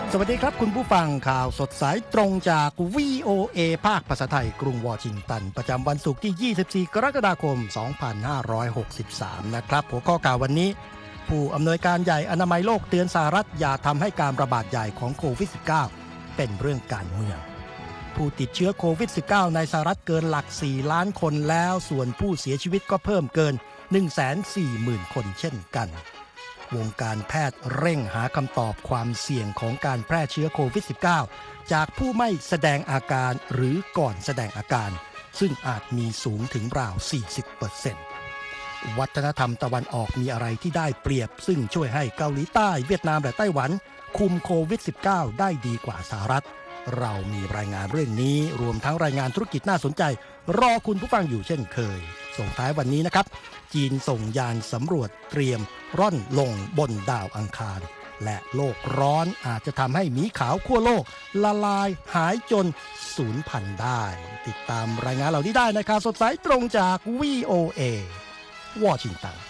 สวัสดีครับคุณผู้ฟังข่าวสดสายตรงจาก VOA ภาคภาษาไทยกรุงวอชิงตันประจำวันศุกร์ที่ 24 กรกฎาคม 2563 นะครับหัวข้อข่าววันนี้ผู้อำนวยการใหญ่อนามัยโลกเตือนสหรัฐอย่าทำให้การระบาดใหญ่ของโควิด -19 เป็นเรื่องการเมืองผู้ติดเชื้อโควิด -19 ในสหรัฐเกินหลัก 4 ล้านคนแล้วส่วนผู้เสียชีวิตก็เพิ่มเกิน 140,000 คนเช่นกันวงการแพทย์เร่งหาคำตอบความเสี่ยงของการแพร่เชื้อโควิด -19 จากผู้ไม่แสดงอาการหรือก่อนแสดงอาการซึ่งอาจมีสูงถึงราว 40% วัฒนธรรมตะวันออกมีอะไรที่ได้เปรียบซึ่งช่วยให้เกาหลีใต้เวียดนามและไต้หวันคุมโควิด -19 ได้ดีกว่าสหรัฐเรามีรายงานเรื่องนี้รวมทั้งรายงานธุรกิจน่าสนใจรอคุณผู้ฟังอยู่เช่นเคยส่งท้ายวันนี้นะครับจีนส่งยานสำรวจเตรียมร่อนลงบนดาวอังคารและโลกร้อนอาจจะทำให้หมีขาวขั้วโลกละลายหายจนสูญพันธุ์ได้ติดตามรายงานเหล่านี้ได้ในข่าวสดสายตรงจาก VOA วอชิงตัน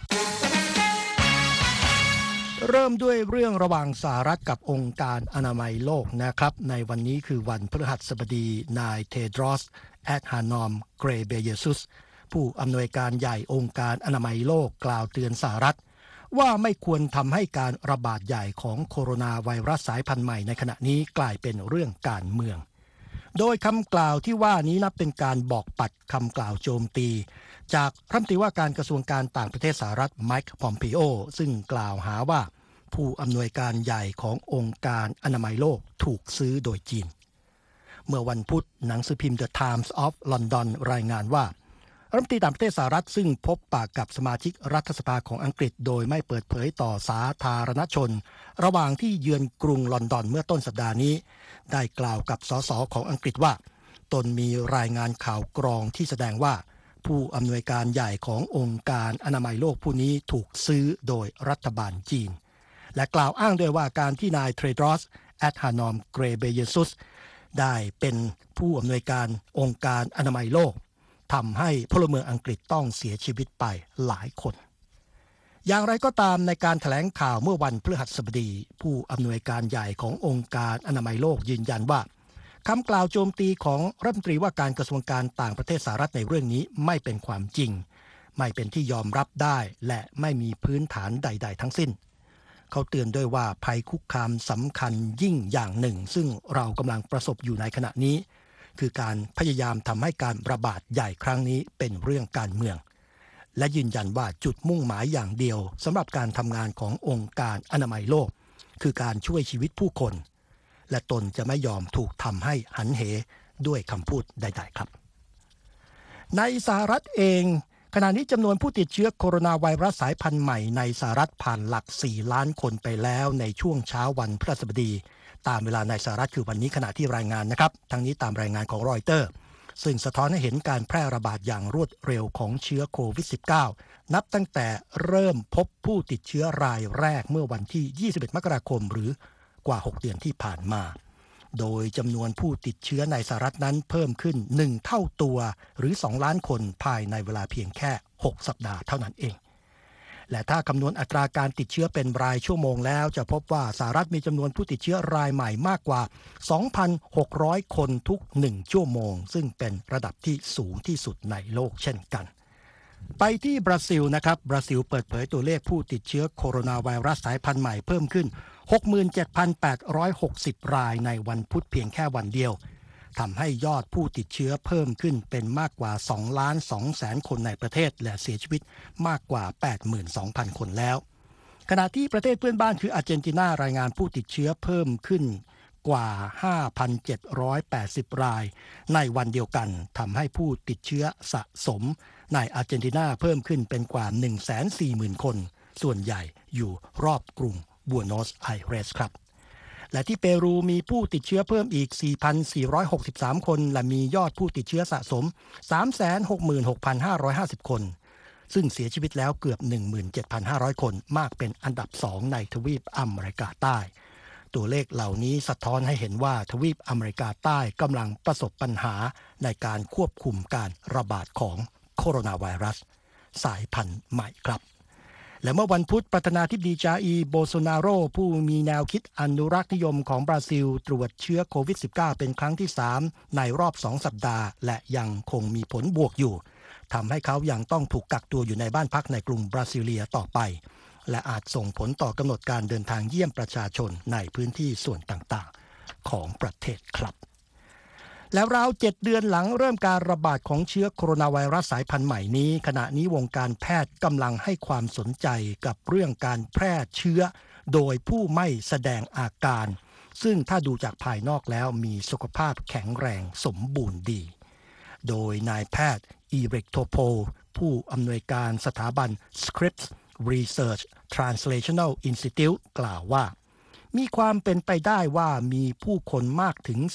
เริ่มด้วยเรื่องระหว่างสหรัฐกับองค์การอนามัยโลกนะครับในวันนี้คือวันพฤหัสบดีนายเทโดรส แอดฮานอม เกรเบเยซุสผู้อำนวยการใหญ่องค์การอนามัยโลกกล่าวเตือนสหรัฐว่าไม่ควรทำให้การระบาดใหญ่ของโคโรนาไวรัสสายพันธุ์ใหม่ในขณะนี้กลายเป็นเรื่องการเมืองโดยคำกล่าวที่ว่านี้นับเป็นการบอกปัดคำกล่าวโจมตีจากรัฐมนตรีว่าการกระทรวงการต่างประเทศสหรัฐไมค์ พอมปิโอซึ่งกล่าวหาว่าผู้อำนวยการใหญ่ขององค์การอนามัยโลกถูกซื้อโดยจีนเมื่อวันพุธหนังสือพิมพ์ The Times of London รายงานว่ารัฐมนตรีต่างประเทศสหรัฐซึ่งพบปะกับสมาชิกรัฐสภาของอังกฤษโดยไม่เปิดเผยต่อสาธารณชนระหว่างที่เยือนกรุงลอนดอนเมื่อต้นสัปดาห์นี้ได้กล่าวกับสสของอังกฤษว่าตนมีรายงานข่าวกรองที่แสดงว่าผู้อำนวยการใหญ่ขององค์การอนามัยโลกผู้นี้ถูกซื้อโดยรัฐบาลจีนและกล่าวอ้างด้วยว่าการที่นายเทโดรส แอดฮานอม เกรเบเยซุสได้เป็นผู้อำนวยการองค์การอนามัยโลกทำให้พลเมืองอังกฤษต้องเสียชีวิตไปหลายคนอย่างไรก็ตามในการแถลงข่าวเมื่อวันพฤหัสบดีผู้อำนวยการใหญ่ขององค์การอนามัยโลกยืนยันว่าคำกล่าวโจมตีของรัฐมนตรีว่าการกระทรวงการต่างประเทศสหรัฐในเรื่องนี้ไม่เป็นความจริงไม่เป็นที่ยอมรับได้และไม่มีพื้นฐานใดๆทั้งสิ้นเขาเตือนด้วยว่าภัยคุกคามสำคัญยิ่งอย่างหนึ่งซึ่งเรากำลังประสบอยู่ในขณะนี้คือการพยายามทำให้การระบาดใหญ่ครั้งนี้เป็นเรื่องการเมืองและยืนยันว่าจุดมุ่งหมายอย่างเดียวสำหรับการทำงานขององค์การอนามัยโลกคือการช่วยชีวิตผู้คนและตนจะไม่ยอมถูกทำให้หันเหด้วยคำพูดใดๆครับในสหรัฐเองขณะนี้จำนวนผู้ติดเชื้อโคโรนาไวรัสสายพันธุ์ใหม่ในสหรัฐผ่านหลัก 4 ล้านคนไปแล้วในช่วงเช้าวันพฤหัสบดีตามเวลาในสหรัฐคือวันนี้ขณะที่รายงานนะครับทั้งนี้ตามรายงานของรอยเตอร์ซึ่งสะท้อนให้เห็นการแพร่ระบาดอย่างรวดเร็วของเชื้อโควิด -19 นับตั้งแต่เริ่มพบผู้ติดเชื้อรายแรกเมื่อวันที่ 21 มกราคมหรือกว่า 6 เดือนที่ผ่านมาโดยจำนวนผู้ติดเชื้อในสหรัฐนั้นเพิ่มขึ้น1เท่าตัวหรือ2ล้านคนภายในเวลาเพียงแค่6สัปดาห์เท่านั้นเองและถ้าคำนวณอัตราการติดเชื้อเป็นรายชั่วโมงแล้วจะพบว่าสหรัฐมีจำนวนผู้ติดเชื้อรายใหม่มากกว่า 2,600 คนทุก1ชั่วโมงซึ่งเป็นระดับที่สูงที่สุดในโลกเช่นกันไปที่บราซิลนะครับบราซิลเปิดเผยตัวเลขผู้ติดเชื้อโคโรนาไวรัสสายพันธุ์ใหม่เพิ่มขึ้น 67,860 รายในวันพุธเพียงแค่วันเดียวทำให้ยอดผู้ติดเชื้อเพิ่มขึ้นเป็นมากกว่า 2,200,000 คนในประเทศและเสียชีวิตมากกว่า 82,000 คนแล้วขณะที่ประเทศเพื่อนบ้านคืออาร์เจนตินารายงานผู้ติดเชื้อเพิ่มขึ้นกว่า 5,780 รายในวันเดียวกันทำให้ผู้ติดเชื้อสะสมในอาร์เจนตินาเพิ่มขึ้นเป็นกว่า 140,000 คนส่วนใหญ่อยู่รอบกรุงบัวโนสไอเรสครับและที่เปรูมีผู้ติดเชื้อเพิ่มอีก 4,463 คนและมียอดผู้ติดเชื้อสะสม 366,550 คนซึ่งเสียชีวิตแล้วเกือบ 17,500 คนมากเป็นอันดับ2ในทวีปอเมริกาใต้ตัวเลขเหล่านี้สะท้อนให้เห็นว่าทวีปอเมริกาใต้กำลังประสบปัญหาในการควบคุมการระบาดของโคโรนาไวรัสสายพันธุ์ใหม่ครับและเมื่อวันพุธประธานาธิบดีจาอีร์โบโซนาโรผู้มีแนวคิดอนุรักษ์นิยมของบราซิลตรวจเชื้อโควิด -19 เป็นครั้งที่ 3 ในรอบ 2 สัปดาห์และยังคงมีผลบวกอยู่ทำให้เขายังต้องถูกกักตัวอยู่ในบ้านพักในกรุงบราซิเลียต่อไปและอาจส่งผลต่อกำหนดการเดินทางเยี่ยมประชาชนในพื้นที่ส่วนต่างๆของประเทศครับแล้วราว7 เดือนหลังเริ่มการระบาดของเชื้อโคโรนาไวรัสสายพันธุ์ใหม่นี้ขณะนี้วงการแพทย์กำลังให้ความสนใจกับเรื่องการแพร่เชื้อโดยผู้ไม่แสดงอาการซึ่งถ้าดูจากภายนอกแล้วมีสุขภาพแข็งแรงสมบูรณ์ดีโดยนายแพทย์อีเร็กโทโพผู้อำนวยการสถาบัน Scripps Research Translational Institute กล่าวว่ามีความเป็นไปได้ว่ามีผู้คนมากถึง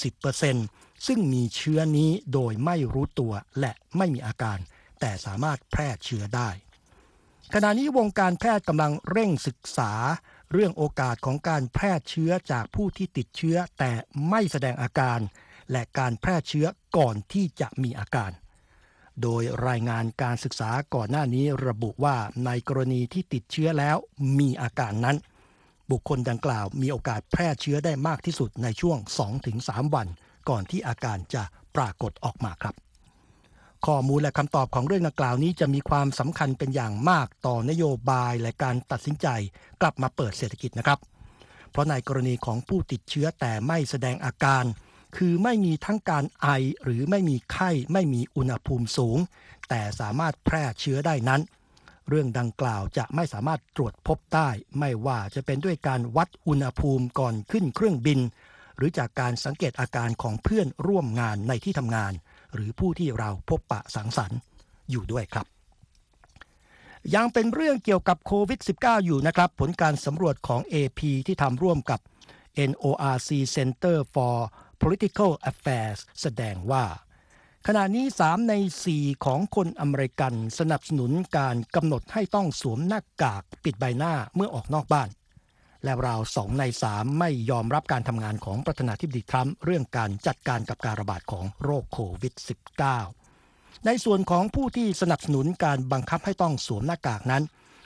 40%ซึ่งมีเชื้อนี้โดยไม่รู้ตัวและไม่มีอาการแต่สามารถแพร่เชื้อได้ขณะนี้วงการแพทย์กำลังเร่งศึกษาเรื่องโอกาสของการแพร่เชื้อจากผู้ที่ติดเชื้อแต่ไม่แสดงอาการและการแพร่เชื้อก่อนที่จะมีอาการโดยรายงานการศึกษาก่อนหน้านี้ระบุว่าในกรณีที่ติดเชื้อแล้วมีอาการนั้นบุคคลดังกล่าวมีโอกาสแพร่เชื้อได้มากที่สุดในช่วง 2-3 วันก่อนที่อาการจะปรากฏออกมาครับข้อมูลและคำตอบของเรื่องดังกล่าวนี้จะมีความสำคัญเป็นอย่างมากต่อนโยบายและการตัดสินใจกลับมาเปิดเศรษฐกิจนะครับเพราะในกรณีของผู้ติดเชื้อแต่ไม่แสดงอาการคือไม่มีทั้งการไอหรือไม่มีไข้ไม่มีอุณหภูมิสูงแต่สามารถแพร่เชื้อได้นั้นเรื่องดังกล่าวจะไม่สามารถตรวจพบได้ไม่ว่าจะเป็นด้วยการวัดอุณหภูมิก่อนขึ้นเครื่องบินหรือจากการสังเกตอาการของเพื่อนร่วมงานในที่ทำงานหรือผู้ที่เราพบปะสังสรรค์อยู่ด้วยครับยังเป็นเรื่องเกี่ยวกับโควิด -19 อยู่นะครับผลการสำรวจของ AP ที่ทำร่วมกับ NORC Center for Political Affairs แสดงว่าขณะนี้3 ใน 4ของคนอเมริกันสนับสนุนการกำหนดให้ต้องสวมหน้ากากปิดใบหน้าเมื่อออกนอกบ้านและราว2 ใน 3ไม่ยอมรับการทำงานของประธานาธิบดีทรัมป์เรื่องการจัดการกับการระบาดของโรคโควิด -19 ในส่วนของผู้ที่สนับสนุนการบังคับให้ต้องสวมหน้ากากนั้น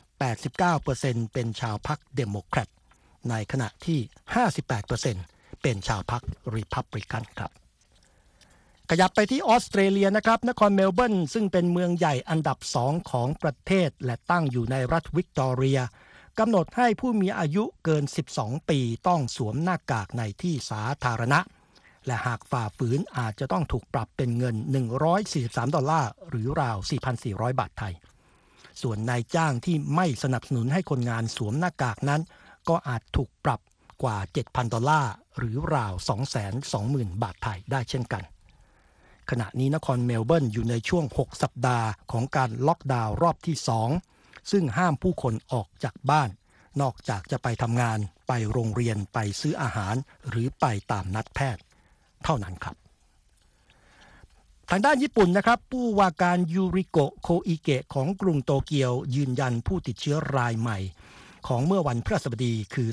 89% เป็นชาวพรรคเดโมแครตในขณะที่ 58% เป็นชาวพรรครีพับลิกันครับขยับไปที่ออสเตรเลียนะครับนครเมลเบิร์นซึ่งเป็นเมืองใหญ่อันดับ2ของประเทศและตั้งอยู่ในรัฐวิกตอเรียกำหนดให้ผู้มีอายุเกิน12 ปีต้องสวมหน้ากากในที่สาธารณะและหากฝ่าฝืนอาจจะต้องถูกปรับเป็นเงิน$143หรือราว 4,400 บาทไทยส่วนนายจ้างที่ไม่สนับสนุนให้คนงานสวมหน้ากากนั้นก็อาจถูกปรับกว่า$7,000หรือราว 220,000 บาทไทยได้เช่นกันขณะนี้นครเมลเบิร์นอยู่ในช่วง6 สัปดาห์ของการล็อกดาวน์รอบที่2ซึ่งห้ามผู้คนออกจากบ้านนอกจากจะไปทำงานไปโรงเรียนไปซื้ออาหารหรือไปตามนัดแพทย์เท่านั้นครับทางด้านญี่ปุ่นนะครับผู้ว่าการยูริโกะโคอิเกะของกรุงโตเกียวยืนยันผู้ติดเชื้อรายใหม่ของเมื่อวันพฤหัสบดีคือ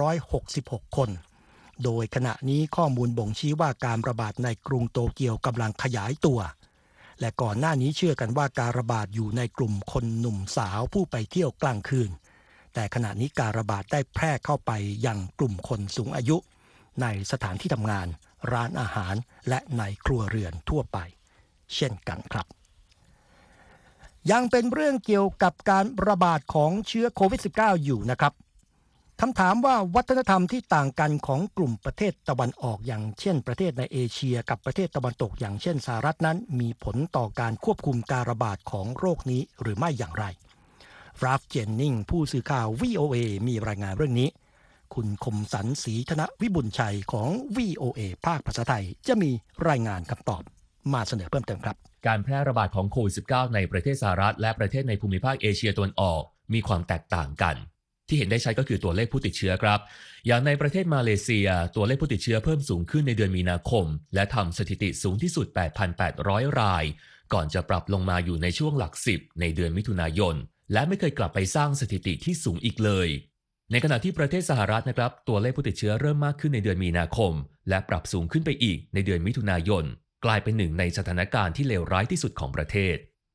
366คนโดยขณะนี้ข้อมูลบ่งชี้ว่าการระบาดในกรุงโตเกียวกำลังขยายตัวและก่อนหน้านี้เชื่อกันว่าการระบาดอยู่ในกลุ่มคนหนุ่มสาวผู้ไปเที่ยวกลางคืนแต่ขณะนี้การระบาดได้แพร่เข้าไปยังกลุ่มคนสูงอายุในสถานที่ทำงานร้านอาหารและในครัวเรือนทั่วไปเช่นกันครับยังเป็นเรื่องเกี่ยวกับการระบาดของเชื้อโควิด -19 อยู่นะครับคำถามว่าวัฒนธรรมที่ต่างกันของกลุ่มประเทศตะวันออกอย่างเช่นประเทศในเอเชียกับประเทศตะวันตกอย่างเช่นสหรัฐนั้นมีผลต่อการควบคุมการระบาดของโรคนี้หรือไม่อย่างไรราฟเจนนิงผู้สื่อข่าว VOA มีรายงานเรื่องนี้คุณคมสันต์ศรีธนวิบุญชัยของ VOA ภาคภาษาไทยจะมีรายงานคำตอบมาเสนอเพิ่มเติมครับการแพร่ระบาดของโควิด -19 ในประเทศสหรัฐและประเทศในภูมิภาคเอเชียตะวันออกมีความแตกต่างกันที่เห็นได้ชัดก็คือตัวเลขผู้ติดเชื้อครับอย่างในประเทศมาเลเซียตัวเลขผู้ติดเชื้อเพิ่มสูงขึ้นในเดือนมีนาคมและทำสถิติสูงที่สุด 8,800 รายก่อนจะปรับลงมาอยู่ในช่วงหลัก10ในเดือนมิถุนายนและไม่เคยกลับไปสร้างสถิติที่สูงอีกเลยในขณะที่ประเทศสหรัฐนะครับตัวเลขผู้ติดเชื้อเริ่มมากขึ้นในเดือนมีนาคมและปรับสูงขึ้นไปอีกในเดือนมิถุนายนกลายเป็นหนึ่งในสถานการณ์ที่เลวร้ายที่สุดของประเทศ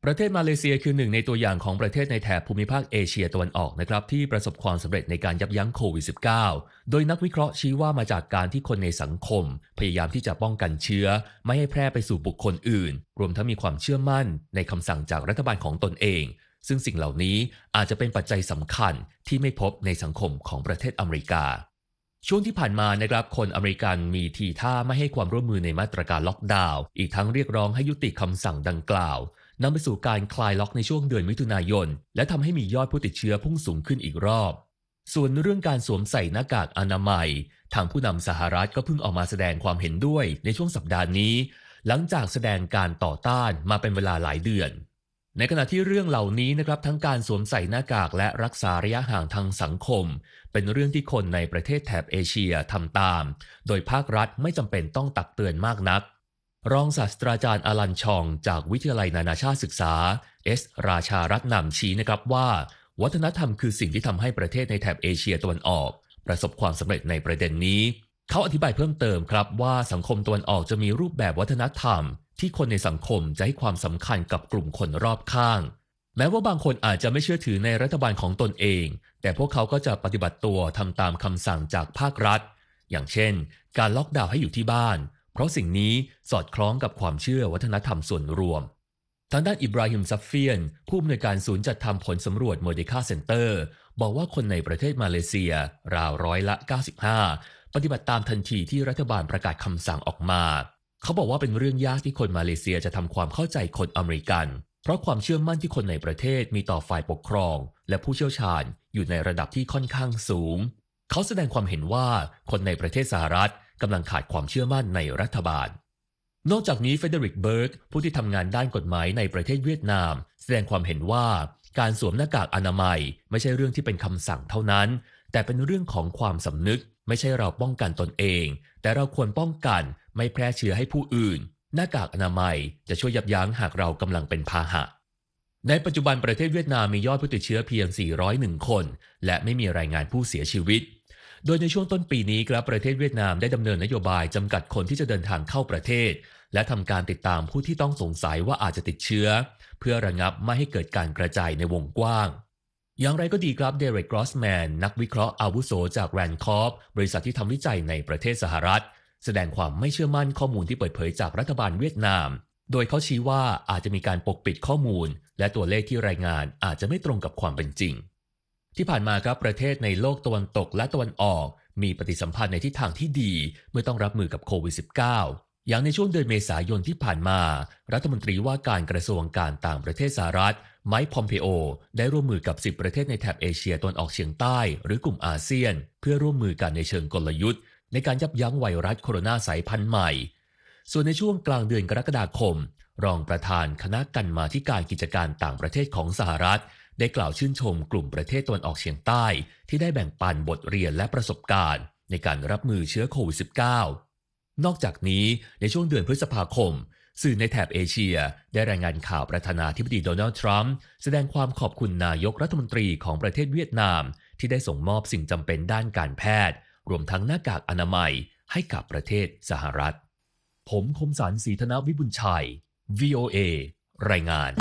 ประเทศมาเลเซียคือหนึ่งในตัวอย่างของประเทศในแถบภูมิภาคเอเชียตะวันออกนะครับที่ประสบความสำเร็จในการยับยั้งโควิด -19 โดยนักวิเคราะห์ชี้ว่ามาจากการที่คนในสังคมพยายามที่จะป้องกันเชื้อไม่ให้แพร่ไปสู่บุคคลอื่นรวมทั้งมีความเชื่อมั่นในคำสั่งจากรัฐบาลของตนเองซึ่งสิ่งเหล่านี้อาจจะเป็นปัจจัยสำคัญที่ไม่พบในสังคมของประเทศอเมริกาช่วงที่ผ่านมานะครับคนอเมริกันมีทีท่าไม่ให้ความร่วมมือในมาตรการล็อกดาวน์อีกทั้งเรียกร้องให้ยุติคำสั่งดังกล่าวนำไปสู่การคลายล็อกในช่วงเดือนมิถุนายนและทำให้มียอดผู้ติดเชื้อพุ่งสูงขึ้นอีกรอบส่วนเรื่องการสวมใส่หน้ากากอนามัยทางผู้นำสหรัฐก็เพิ่งออกมาแสดงความเห็นด้วยในช่วงสัปดาห์นี้หลังจากแสดงการต่อต้านมาเป็นเวลาหลายเดือนในขณะที่เรื่องเหล่านี้นะครับทั้งการสวมใส่หน้ากากและรักษาระยะห่างทางสังคมเป็นเรื่องที่คนในประเทศแถบเอเชียทำตามโดยภาครัฐไม่จำเป็นต้องตักเตือนมากนักรองศาสตราจารย์อลันชองจากวิทยาลัยนานาชาติศึกษาราชารัตน์นำชี้นะครับว่าวัฒนธรรมคือสิ่งที่ทำให้ประเทศในแถบเอเชียตะวันออกประสบความสำเร็จในประเด็นนี้เขาอธิบายเพิ่มเติมครับว่าสังคมตะวันออกจะมีรูปแบบวัฒนธรรมที่คนในสังคมจะให้ความสำคัญกับกลุ่มคนรอบข้างแม้ว่าบางคนอาจจะไม่เชื่อถือในรัฐบาลของตนเองแต่พวกเขาก็จะปฏิบัติตัวทำตามคำสั่งจากภาครัฐอย่างเช่นการล็อกดาวน์ให้อยู่ที่บ้านเพราะสิ่งนี้สอดคล้องกับความเชื่อวัฒนธรรมส่วนรวมทางด้านอิบราฮิมซัฟเฟียนผู้อำนวยการศูนย์จัดทำผลสำรวจโมเดคาเซ็นเตอร์บอกว่าคนในประเทศมาเลเซียราว95%ปฏิบัติตามทันทีที่รัฐบาลประกาศคำสั่งออกมาเขาบอกว่าเป็นเรื่องยากที่คนมาเลเซียจะทำความเข้าใจคนอเมริกันเพราะความเชื่อมั่นที่คนในประเทศมีต่อฝ่ายปกครองและผู้เชี่ยวชาญอยู่ในระดับที่ค่อนข้างสูงเขาแสดงความเห็นว่าคนในประเทศสหรัฐกำลังขาดความเชื่อมั่นในรัฐบาลนอกจากนี้เฟเดริกเบิร์กผู้ที่ทำงานด้านกฎหมายในประเทศเวียดนามแสดงความเห็นว่าการสวมหน้ากากอนามัยไม่ใช่เรื่องที่เป็นคำสั่งเท่านั้นแต่เป็นเรื่องของความสำนึกไม่ใช่เราป้องกันตนเองแต่เราควรป้องกันไม่แพร่เชื้อให้ผู้อื่นหน้ากากอนามัยจะช่วยยับยั้งหากเรากำลังเป็นพาหะในปัจจุบันประเทศเวียดนามมียอดผู้ติดเชื้อเพียง401คนและไม่มีรายงานผู้เสียชีวิตโดยในช่วงต้นปีนี้ครับประเทศเวียดนามได้ดำเนินนโยบายจำกัดคนที่จะเดินทางเข้าประเทศและทำการติดตามผู้ที่ต้องสงสัยว่าอาจจะติดเชื้อเพื่อระงับไม่ให้เกิดการกระจายในวงกว้างอย่างไรก็ดีครับเดเร็ก กรอสแมนนักวิเคราะห์อาวุโสจากแรนด์คอร์ปบริษัทที่ทำวิจัยในประเทศสหรัฐแสดงความไม่เชื่อมั่นข้อมูลที่เปิดเผยจากรัฐบาลเวียดนามโดยเขาชี้ว่าอาจจะมีการปกปิดข้อมูลและตัวเลขที่รายงานอาจจะไม่ตรงกับความเป็นจริงที่ผ่านมาครับประเทศในโลกตะวันตกและตะวันออกมีปฏิสัมพันธ์ในทิศทางที่ดีเมื่อต้องรับมือกับโควิด -19 อย่างในช่วงเดือนเมษายนที่ผ่านมารัฐมนตรีว่าการกระทรวงการต่างประเทศสหรัฐไมค์ พอมเพโอได้ร่วมมือกับ10ประเทศในแถบเอเชียตะวันออกเฉียงใต้หรือกลุ่มอาเซียนเพื่อร่วมมือกันในเชิงกลยุทธ์ในการยับยั้งไวรัสโคโรนาสายพันธุ์ใหม่ส่วนในช่วงกลางเดือนกรกฎาคมรองประธานคณะกรรมาธิการกิจการต่างประเทศของสหรัฐได้กล่าวชื่นชมกลุ่มประเทศตะวันออกเฉียงใต้ที่ได้แบ่งปันบทเรียนและประสบการณ์ในการรับมือเชื้อโควิด -19 นอกจากนี้ในช่วงเดือนพฤษภาคมสื่อในแถบเอเชียได้รายงานข่าวประธานาธิบดีโดนัลด์ทรัมป์แสดงความขอบคุณนายกรัฐมนตรีของประเทศเวียดนามที่ได้ส่งมอบสิ่งจำเป็นด้านการแพทย์รวมทั้งหน้ากากอนามัยให้กับประเทศสหรัฐผมคมสันต์ ศรีธนวิบุญชัย VOA รายงาน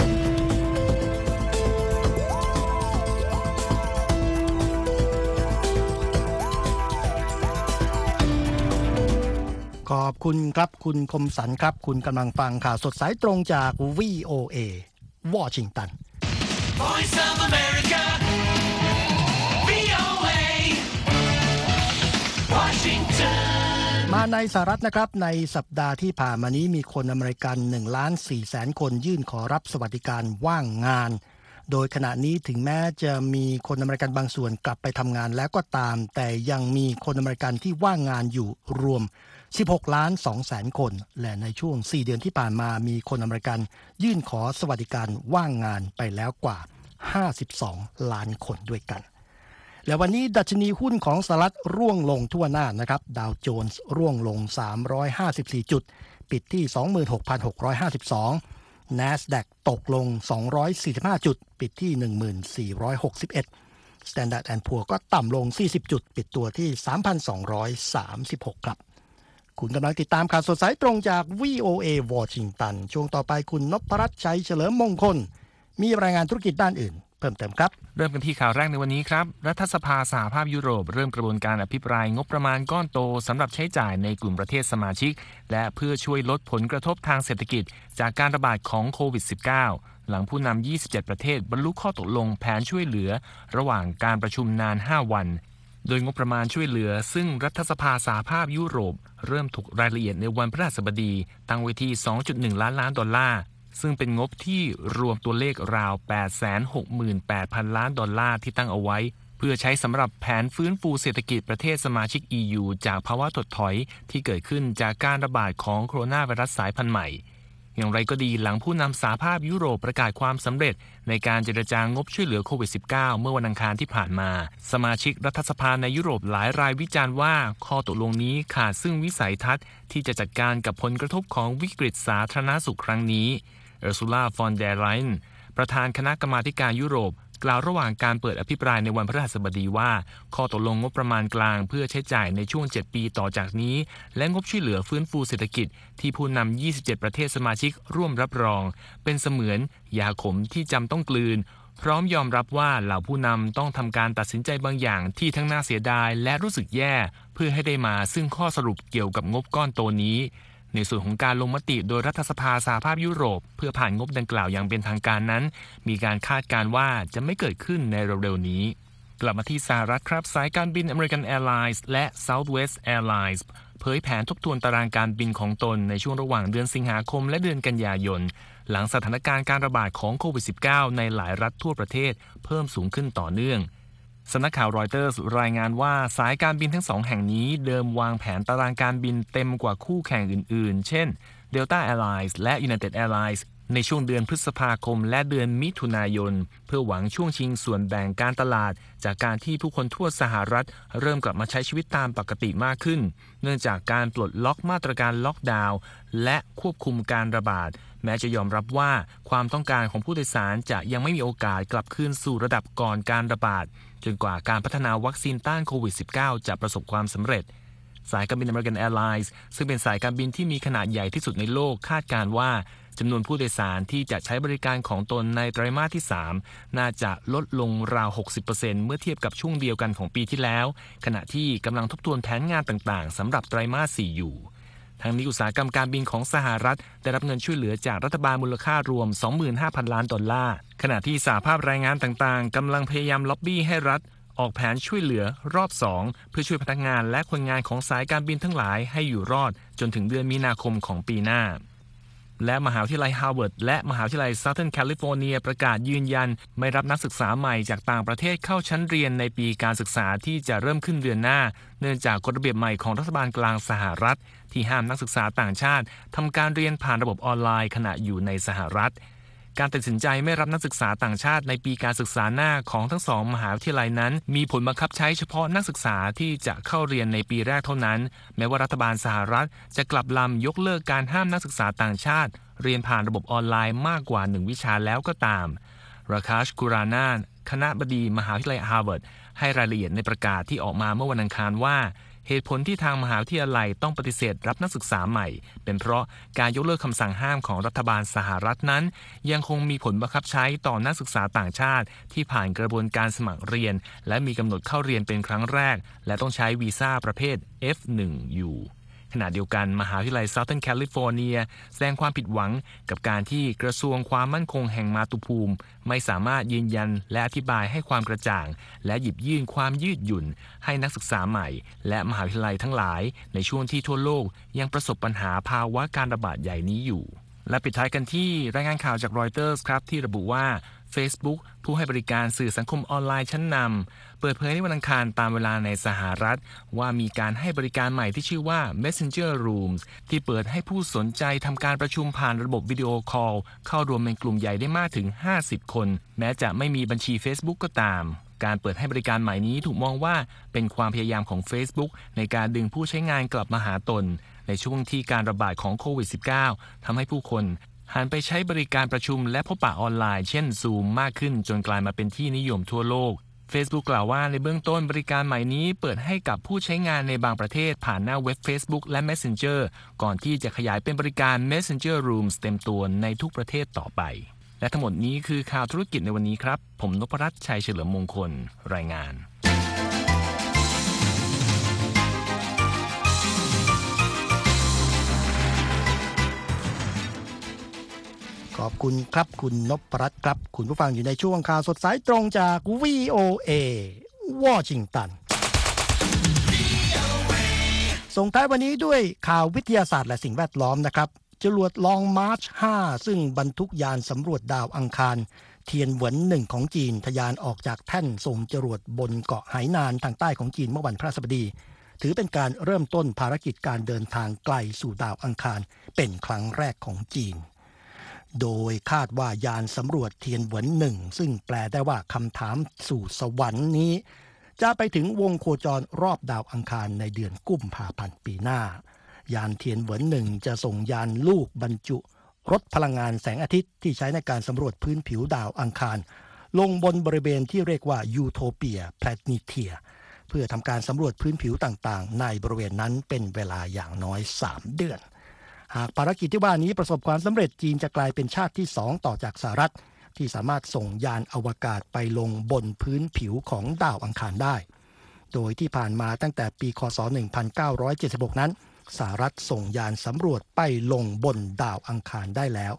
ขอบคุณครับคุณคมสันครับคุณกำลังฟังข่าวสดสายตรงจาก VOA วอชิงตัน Voice of America VOA Washington มาในสหรัฐนะครับในสัปดาห์ที่ผ่านมานี้มีคนอเมริกัน 1,400,000 คนยื่นขอรับสวัสดิการว่างงานโดยขณะนี้ถึงแม้จะมีคนอเมริกันบางส่วนกลับไปทำงานแล้วก็ตามแต่ยังมีคนอเมริกันที่ว่างงานอยู่รวม16,200,000 คนและในช่วง4เดือนที่ผ่านมามีคนอเมริกันยื่นขอสวัสดิการว่างงานไปแล้วกว่า52ล้านคนด้วยกันและวันนี้ดัชนีหุ้นของสหรัฐร่วงลงทั่วหน้านะครับดาวโจนส์ร่วงลง354จุดปิดที่ 26,652 NASDAQ ตกลง245จุดปิดที่ 1,461 Standard & Poor's ก็ต่ำลง40จุดปิดตัวที่ 3,236 ครับคุณกำลังติดตามข่าวสดสายตรงจาก VOA วอชิงตันช่วงต่อไปคุณนพรัตน์ชัยเฉลิมมงคลมีรายงานธุรกิจด้านอื่นเพิ่มเติมครับเริ่มกันที่ข่าวแรกในวันนี้ครับรัฐสภาสหภาพยุโรปเริ่มกระบวนการอภิปรายงบประมาณก้อนโตสำหรับใช้จ่ายในกลุ่มประเทศสมาชิกและเพื่อช่วยลดผลกระทบทางเศรษฐกิจจากการระบาดของโควิด -19 หลังผู้นำ 27 ประเทศบรรลุข้อตกลงแผนช่วยเหลือระหว่างการประชุมนาน 5 วันโดยงบประมาณช่วยเหลือซึ่งรัฐสภาสหภาพยุโรปเริ่มถกรายละเอียดในวันพฤหัสบดีตั้งไว้ที่ 2.1 ล้านดอลลาร์ซึ่งเป็นงบที่รวมตัวเลขราว 868,000 ล้านดอลลาร์ที่ตั้งเอาไว้เพื่อใช้สำหรับแผนฟื้นฟูเศรษฐกิจประเทศสมาชิก EU จากภาวะถดถอยที่เกิดขึ้นจากการระบาดของโคโรนาไวรัสสายพันธุ์ใหม่อย่างไรก็ดีหลังผู้นำสหภาพยุโรปประกาศความสำเร็จในการเจรจางบช่วยเหลือโควิด -19 เมื่อวันอังคารที่ผ่านมาสมาชิกรัฐสภาในยุโรปหลายรายวิจารณ์ว่าข้อตกลงนี้ขาดซึ่งวิสัยทัศน์ที่จะจัดการกับผลกระทบของวิกฤตสาธารณสุขครั้งนี้เออร์ซูล่า ฟอนเดอร์ไลน์ประธานคณะกรรมาการยุโรปกล่าวระหว่างการเปิดอภิปรายในวันพฤหัสบดีว่าข้อตกลงงบประมาณกลางเพื่อใช้จ่ายในช่วง 7 ปีต่อจากนี้และงบช่วยเหลือฟื้นฟูเศรษฐกิจที่ผู้นำ 27 ประเทศสมาชิกร่วมรับรองเป็นเสมือนยาขมที่จำต้องกลืนพร้อมยอมรับว่าเหล่าผู้นำต้องทำการตัดสินใจบางอย่างที่ทั้งน่าเสียดายและรู้สึกแย่เพื่อให้ได้มาซึ่งข้อสรุปเกี่ยวกับงบก้อนโตนี้ในส่วนของการลงมติโดยรัฐสภาสหภาพยุโรปเพื่อผ่านงบดังกล่าวอย่างเป็นทางการนั้นมีการคาดการณ์ว่าจะไม่เกิดขึ้นในเร็วๆนี้กลับมาที่สหรัฐครับสายการบิน American Airlines และ Southwest Airlines เผยแผนทบทวนตารางการบินของตนในช่วงระหว่างเดือนสิงหาคมและเดือนกันยายนหลังสถานการณ์การระบาดของโควิด -19 ในหลายรัฐทั่วประเทศเพิ่มสูงขึ้นต่อเนื่องสำนักข่าวรอยเตอร์สรายงานว่าสายการบินทั้งสองแห่งนี้เดิมวางแผนตารางการบินเต็มกว่าคู่แข่งอื่นๆเช่น Delta Airlines และ United Airlines ในช่วงเดือนพฤษภาคมและเดือนมิถุนายนเพื่อหวังช่วงชิงส่วนแบ่งการตลาดจากการที่ผู้คนทั่วสหรัฐเริ่มกลับมาใช้ชีวิตตามปกติมากขึ้นเนื่องจากการปลดล็อกมาตรการล็อกดาวน์และควบคุมการระบาดแม้จะยอมรับว่าความต้องการของผู้โดยสารจะยังไม่มีโอกาสกลับคืนสู่ระดับก่อนการระบาดจนกว่าการพัฒนาวัคซีนต้านโควิด -19 จะประสบความสำเร็จสายการบิน American Airlines ซึ่งเป็นสายการบินที่มีขนาดใหญ่ที่สุดในโลกคาดการณ์ว่าจำนวนผู้โดยสารที่จะใช้บริการของตนในไตรมาสที่ 3 น่าจะลดลงราว 60% เมื่อเทียบกับช่วงเดียวกันของปีที่แล้วขณะที่กำลังทบทวนแผนงานต่างๆสำหรับไตรมาส 4 อยู่ทางนี้อุตสาหกรรมการบินของสหรัฐได้รับเงินช่วยเหลือจากรัฐบาลมูลค่ารวม 25,000 ล้านดอลลาร์ขณะที่สหภาพแรงงานต่างๆกำลังพยายามล็อบบี้ให้รัฐออกแผนช่วยเหลือรอบ 2 เพื่อช่วยพนักงานและคนงานของสายการบินทั้งหลายให้อยู่รอดจนถึงเดือนมีนาคมของปีหน้าและมหาวิทยาลัยฮาร์วาร์ดและมหาวิทยาลัย Southern California ประกาศยืนยันไม่รับนักศึกษาใหม่จากต่างประเทศเข้าชั้นเรียนในปีการศึกษาที่จะเริ่มขึ้นเดือนหน้าเนื่องจากกฎระเบียบใหม่ของรัฐบาลกลางสหรัฐที่ห้ามนักศึกษาต่างชาติทำการเรียนผ่านระบบออนไลน์ขณะอยู่ในสหรัฐการตัดสินใจไม่รับนักศึกษาต่างชาติในปีการศึกษาหน้าของทั้งสองมหาวิทยาลัยนั้นมีผลบังคับใช้เฉพาะนักศึกษาที่จะเข้าเรียนในปีแรกเท่านั้นแม้ว่ารัฐบาลสหรัฐจะกลับลำยกเลิกการห้ามนักศึกษาต่างชาติเรียนผ่านระบบออนไลน์มากกว่า1วิชาแล้วก็ตามราคาช คุรานานคณบดีมหาวิทยาลัยฮาร์วาร์ดให้รายละเอียดในประกาศที่ออกมาเมื่อวันอังคารว่าเหตุผลที่ทางมหาวิทยาลัยต้องปฏิเสธรับนักศึกษาใหม่เป็นเพราะการยกเลิกคำสั่งห้ามของรัฐบาลสหรัฐนั้นยังคงมีผลบังคับใช้ต่อนักศึกษาต่างชาติที่ผ่านกระบวนการสมัครเรียนและมีกำหนดเข้าเรียนเป็นครั้งแรกและต้องใช้วีซ่าประเภท F1 อยู่ขณะเดียวกันมหาวิทยาลัย Southern California แสดงความผิดหวังกับการที่กระทรวงความมั่นคงแห่งมาตุภูมิไม่สามารถยืนยันและอธิบายให้ความกระจ่างและหยิบยื่นความยืดหยุ่นให้นักศึกษาใหม่และมหาวิทยาลัยทั้งหลายในช่วงที่ทั่วโลกยังประสบปัญหาภาวะการระบาดใหญ่นี้อยู่และปิดท้ายกันที่รายงานข่าวจากรอยเตอร์สครับที่ระบุว่า Facebook ผู้ให้บริการสื่อสังคมออนไลน์ชั้นนำเปิดเผยในวันอังคารตามเวลาในสหรัฐว่ามีการให้บริการใหม่ที่ชื่อว่า Messenger Rooms ที่เปิดให้ผู้สนใจทำการประชุมผ่านระบบวิดีโอคอลเข้ารวมเป็นกลุ่มใหญ่ได้มากถึง50คนแม้จะไม่มีบัญชี Facebook ก็ตามการเปิดให้บริการใหม่นี้ถูกมองว่าเป็นความพยายามของ Facebook ในการดึงผู้ใช้งานกลับมาหาตนในช่วงที่การระบาดของโควิด -19 ทำให้ผู้คนหันไปใช้บริการประชุมและพบปะออนไลน์เช่น Zoom มากขึ้นจนกลายมาเป็นที่นิยมทั่วโลก Facebook กล่าวว่าในเบื้องต้นบริการใหม่นี้เปิดให้กับผู้ใช้งานในบางประเทศผ่านหน้าเว็บ Facebook และ Messenger ก่อนที่จะขยายเป็นบริการ Messenger Rooms เต็มตัวในทุกประเทศต่อไปและทั้งหมดนี้คือข่าวธุรกิจในวันนี้ครับผมนพรัตน์ชัยเฉลิมมงคลรายงานขอบคุณครับคุณนพรัตน์ครับคุณผู้ฟังอยู่ในช่วงข่าวสดสายตรงจาก VOA วอชิงตันส่งท้ายวันนี้ด้วยข่าววิทยาศาสตร์และสิ่งแวดล้อมนะครับจรวดลองมาร์ช 5 ซึ่งบรรทุกยานสำรวจดาวอังคารเทียนเหวิน1ของจีนทะยานออกจากแท่นส่งจรวดบนเกาะไหหนานทางใต้ของจีนเมื่อวันพฤหัสบดีถือเป็นการเริ่มต้นภารกิจการเดินทางไกลสู่ดาวอังคารเป็นครั้งแรกของจีนโดยคาดว่ายานสำรวจเทียนเหวิน1ซึ่งแปลได้ว่าคำถามสู่สวรรค์นี้จะไปถึงวงโคจรรอบดาวอังคารในเดือนกุมภาพันธ์ปีหน้ายานเทียนเหวิน1จะส่งยานลูกบรรจุรถพลังงานแสงอาทิตย์ที่ใช้ในการสำรวจพื้นผิวดาวอังคารลงบนบริเวณที่เรียกว่ายูโทเปียแพลนิเทียเพื่อทำการสำรวจพื้นผิวต่างๆในบริเวณนั้นเป็นเวลาอย่างน้อย3 เดือนหากภารกิจที่ว่านี้ประสบความสำเร็จจีนจะกลายเป็นชาติที่2ต่อจากสหรัฐที่สามารถส่งยานอวกาศไปลงบนพื้นผิวของดาวอังคารได้โดยที่ผ่านมาตั้งแต่ปีคศ1976นั้นสหรัฐส่งยานสำรวจไปลงบนดาวอังคารได้แล้ว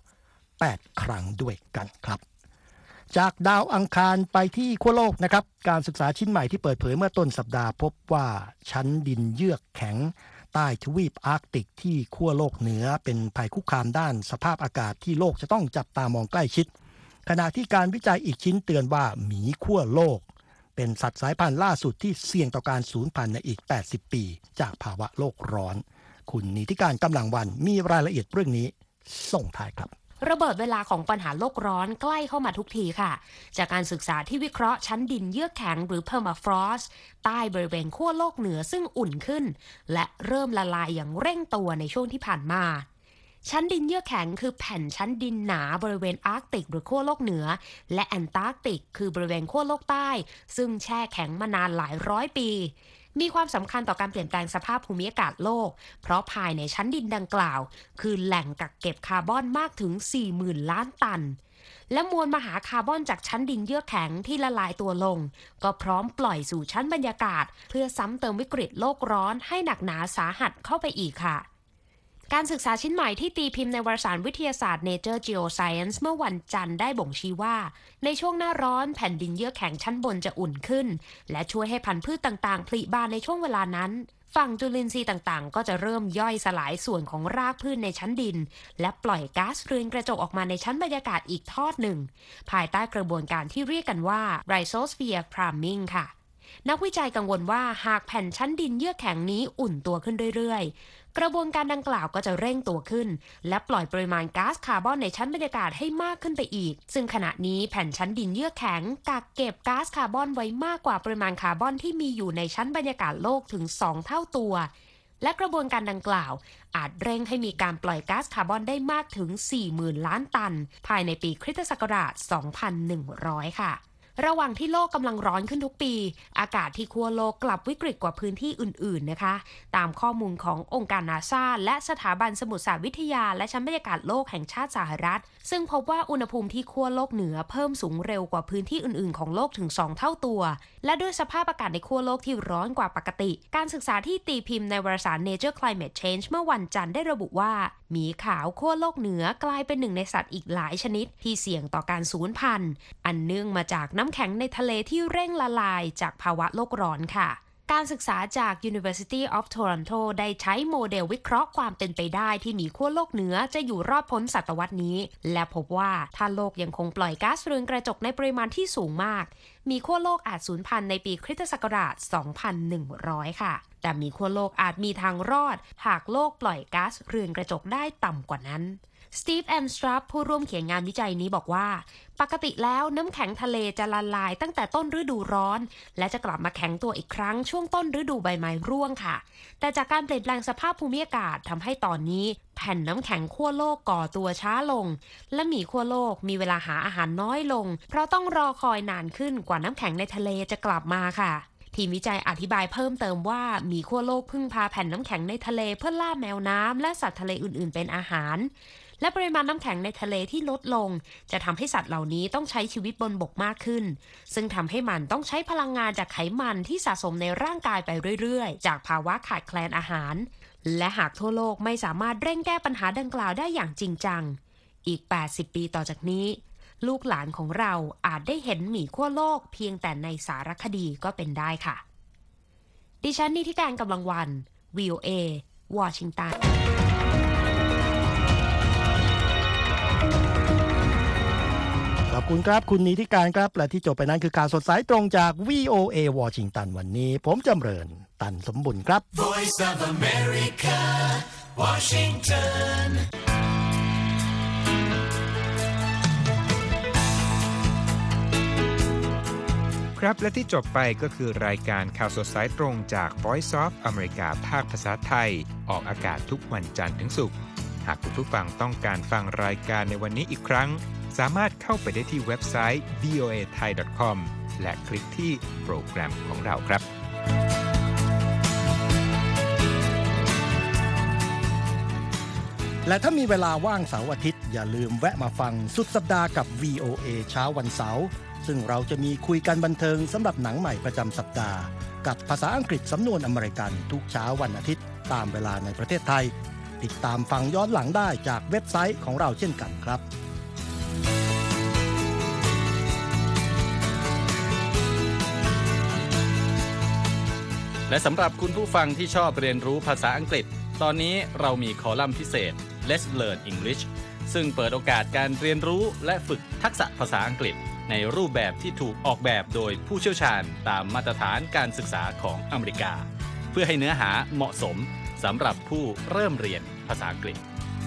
8 ครั้งด้วยกันครับจากดาวอังคารไปที่ขั้วโลกนะครับการศึกษาชิ้นใหม่ที่เปิดเผยเมื่อต้นสัปดาห์พบว่าชั้นดินเยือกแข็งใต้ทวีปอาร์กติกที่ขั้วโลกเหนือเป็นภัยคุกคามด้านสภาพอากาศที่โลกจะต้องจับตามองใกล้ชิดขณะที่การวิจัยอีกชิ้นเตือนว่าหมีขั้วโลกเป็นสัตว์สายพันธุ์ล่าสุดที่เสี่ยงต่อการสูญพันธุ์ในอีก80 ปีจากภาวะโลกร้อนคุณนิติการกำลังวันมีรายละเอียดเรื่องนี้ส่งท้ายครับระเบิดเวลาของปัญหาโลกร้อนใกล้เข้ามาทุกทีค่ะจากการศึกษาที่วิเคราะห์ชั้นดินเยือกแข็งหรือ permafrost ใต้บริเวณขั้วโลกเหนือซึ่งอุ่นขึ้นและเริ่มละลายอย่างเร่งตัวในช่วงที่ผ่านมาชั้นดินเยือกแข็งคือแผ่นชั้นดินหนาบริเวณอาร์กติกหรือขั้วโลกเหนือและแอนตาร์กติกคือบริเวณขั้วโลกใต้ซึ่งแช่แข็งมานานหลายร้อยปีมีความสำคัญต่อการเปลี่ยนแปลงสภาพภูมิอากาศโลกเพราะภายในชั้นดินดังกล่าวคือแหล่งกักเก็บคาร์บอนมากถึง 40,000 ล้านตันและมวลมหาคาร์บอนจากชั้นดินเยือกแข็งที่ละลายตัวลงก็พร้อมปล่อยสู่ชั้นบรรยากาศเพื่อซ้ำเติมวิกฤตโลกร้อนให้หนักหนาสาหัสเข้าไปอีกค่ะการศึกษาชิ้นใหม่ที่ตีพิมพ์ในวารสารวิทยาศาสตร์ Nature Geoscience เมื่อวันจันทร์ได้บ่งชี้ว่าในช่วงหน้าร้อนแผ่นดินเยือกแข็งชั้นบนจะอุ่นขึ้นและช่วยให้พันธุ์พืชต่างๆผลิบานในช่วงเวลานั้นฝั่งจุลินทรีย์ต่างๆก็จะเริ่มย่อยสลายส่วนของรากพืชในชั้นดินและปล่อยก๊าซเรือนกระจกออกมาในชั้นบรรยากาศอีกทอดหนึ่งภายใต้กระบวนการที่เรียกกันว่า Rhizosphere Priming ค่ะนักวิจัยกังวลว่าหากแผ่นชั้นดินเยือกแข็งนี้อุ่นตัวขึ้นเรื่อยๆกระบวนการดังกล่าวก็จะเร่งตัวขึ้นและปล่อยปริมาณก๊าซคาร์บอนในชั้นบรรยากาศให้มากขึ้นไปอีกซึ่งขณะนี้แผ่นชั้นดินเยือกแข็งกักเก็บก๊าซคาร์บอนไว้มากกว่าปริมาณคาร์บอนที่มีอยู่ในชั้นบรรยากาศโลกถึง2 เท่าตัวและกระบวนการดังกล่าวอาจเร่งให้มีการปล่อยก๊าซคาร์บอนได้มากถึง 40,000 ล้านตันภายในปีคริสตศักราช 2100 ค่ะระหว่างที่โลกกำลังร้อนขึ้นทุกปีอากาศที่ขั้วโลกกลับวิกฤตกว่าพื้นที่อื่นๆนะคะตามข้อมูลขององค์การนาซาและสถาบันสมุทรศาสตร์วิทยาและชั้นบรรยากาศโลกแห่งชาติสหรัฐซึ่งพบว่าอุณหภูมิที่ขั้วโลกเหนือเพิ่มสูงเร็วกว่าพื้นที่อื่นๆของโลกถึง2 เท่าตัวและด้วยสภาพอากาศในขั้วโลกที่ร้อนกว่าปกติการศึกษาที่ตีพิมพ์ในวารสาร Nature Climate Change เมื่อวันจันทร์ได้ระบุว่าหมีขาวขั้วโลกเหนือกลายเป็นหนึ่งในสัตว์อีกหลายชนิดที่เสี่ยงต่อการสูญพันธุ์อันเนื่องมาจากน้ำแข็งในทะเลที่เร่งละลายจากภาวะโลกร้อนค่ะการศึกษาจาก University of Toronto ได้ใช้โมเดลวิเคราะห์ความเป็นไปได้ที่หมีขั้วโลกเหนือจะอยู่รอดพ้นศตวรรษนี้และพบว่าถ้าโลกยังคงปล่อยก๊าซเรือนกระจกในปริมาณที่สูงมากมีขั้วโลกอาจสูญพันธุ์ในปีคริสตศักราช 2100 ค่ะแต่มีขั้วโลกอาจมีทางรอดหากโลกปล่อยก๊าซเรือนกระจกได้ต่ำกว่านั้นสตีฟ แอมสตรัปผู้ร่วมเขียนงานวิจัยนี้บอกว่าปกติแล้วน้ำแข็งทะเลจะละลายตั้งแต่ต้นฤดูร้อนและจะกลับมาแข็งตัวอีกครั้งช่วงต้นฤดูใบไม้ร่วงค่ะแต่จากการเปลี่ยนแปลงสภาพภูมิอากาศทำให้ตอนนี้แผ่นน้ำแข็งขั้วโลกก่อตัวช้าลงและหมีขั้วโลกมีเวลาหาอาหารน้อยลงเพราะต้องรอคอยนานขึ้นกว่าน้ำแข็งในทะเลจะกลับมาค่ะทีมวิจัยอธิบายเพิ่มเติมว่าหมีขั้วโลกพึ่งพาแผ่นน้ำแข็งในทะเลเพื่อล่าแมวน้ำและสัตว์ทะเลอื่นๆเป็นอาหารและปริมาณน้ำแข็งในทะเลที่ลดลงจะทำให้สัตว์เหล่านี้ต้องใช้ชีวิตบนบกมากขึ้นซึ่งทำให้มันต้องใช้พลังงานจากไขมันที่สะสมในร่างกายไปเรื่อยๆจากภาวะขาดแคลนอาหารและหากทั่วโลกไม่สามารถเร่งแก้ปัญหาดังกล่าวได้อย่างจริงจังอีก80ปีต่อจากนี้ลูกหลานของเราอาจได้เห็นหมีขั้วโลกเพียงแต่ในสารคดีก็เป็นได้ค่ะดิฉันนิติการกำลังวัน VOA วอชิงตันขอบคุณครับคุณนิติการครับและที่จบไปนั้นคือข่าวสดสายตรงจาก VOA วอชิงตันวันนี้ผมจำเริญตันสมบุญครับ Voice of America, Washington. ครับและที่จบไปก็คือรายการข่าวสดสายตรงจาก Voice of America ภาคภาษาไทยออกอากาศทุกวันจันทร์ถึงศุกร์หากคุณผู้ฟังต้องการฟังรายการในวันนี้อีกครั้งสามารถเข้าไปได้ที่เว็บไซต์ voathai.com และคลิกที่โปรแกรมของเราครับและถ้ามีเวลาว่างเสาร์อาทิตย์อย่าลืมแวะมาฟังสุดสัปดาห์กับ VOA เช้าวันเสาร์ซึ่งเราจะมีคุยกันบันเทิงสำหรับหนังใหม่ประจำสัปดาห์กับภาษาอังกฤษสำนวนอเมริกันทุกเช้าวันอาทิตย์ตามเวลาในประเทศไทยติดตามฟังย้อนหลังได้จากเว็บไซต์ของเราเช่นกันครับและสำหรับคุณผู้ฟังที่ชอบเรียนรู้ภาษาอังกฤษตอนนี้เรามีคอลัมน์พิเศษ Let's Learn English ซึ่งเปิดโอกาสการเรียนรู้และฝึกทักษะภาษาอังกฤษในรูปแบบที่ถูกออกแบบโดยผู้เชี่ยวชาญตามมาตรฐานการศึกษาของอเมริกาเพื่อให้เนื้อหาเหมาะสมสำหรับผู้เริ่มเรียนภาษาอังกฤษ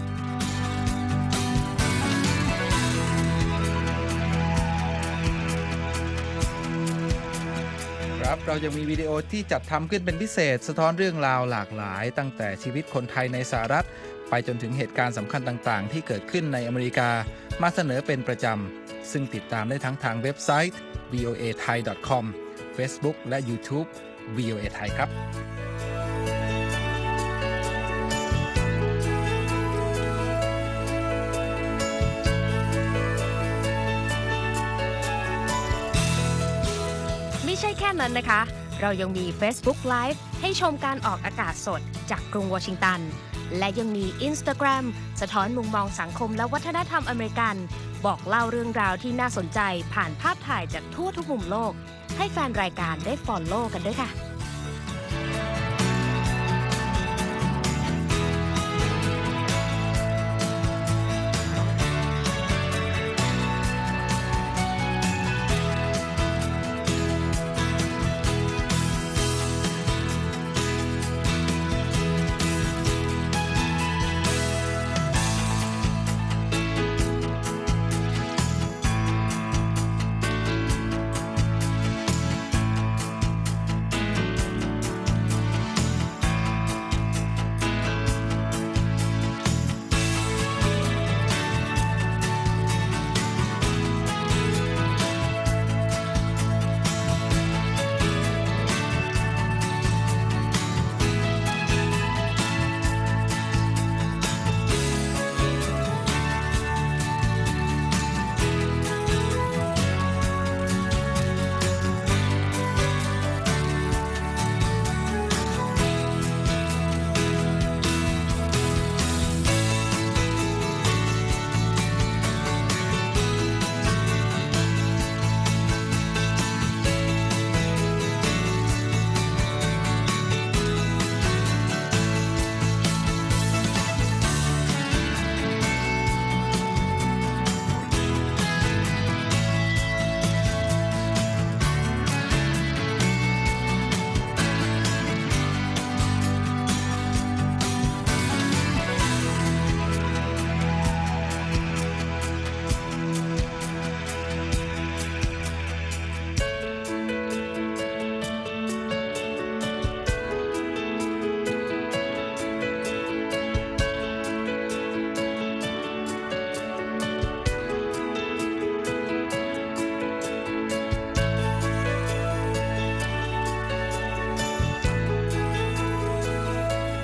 ครับเราจะมีวิดีโอที่จัดทำขึ้นเป็นพิเศษสะท้อนเรื่องราวหลากหลายตั้งแต่ชีวิตคนไทยในสหรัฐไปจนถึงเหตุการณ์สำคัญต่างๆที่เกิดขึ้นในอเมริกามาเสนอเป็นประจำซึ่งติดตามได้ทั้งทางเว็บไซต์ voathai.com Facebook และ YouTube VOA Thai ครับไม่ใช่แค่นั้นนะคะเรายังมี Facebook Live ให้ชมการออกอากาศสดจากกรุงวอชิงตันและยังมี Instagram สะท้อนมุมมองสังคมและวัฒนธรรมอเมริกันบอกเล่าเรื่องราวที่น่าสนใจผ่านภาพถ่ายจากทั่วทุกมุมโลกให้แฟนรายการได้ follow กันด้วยค่ะ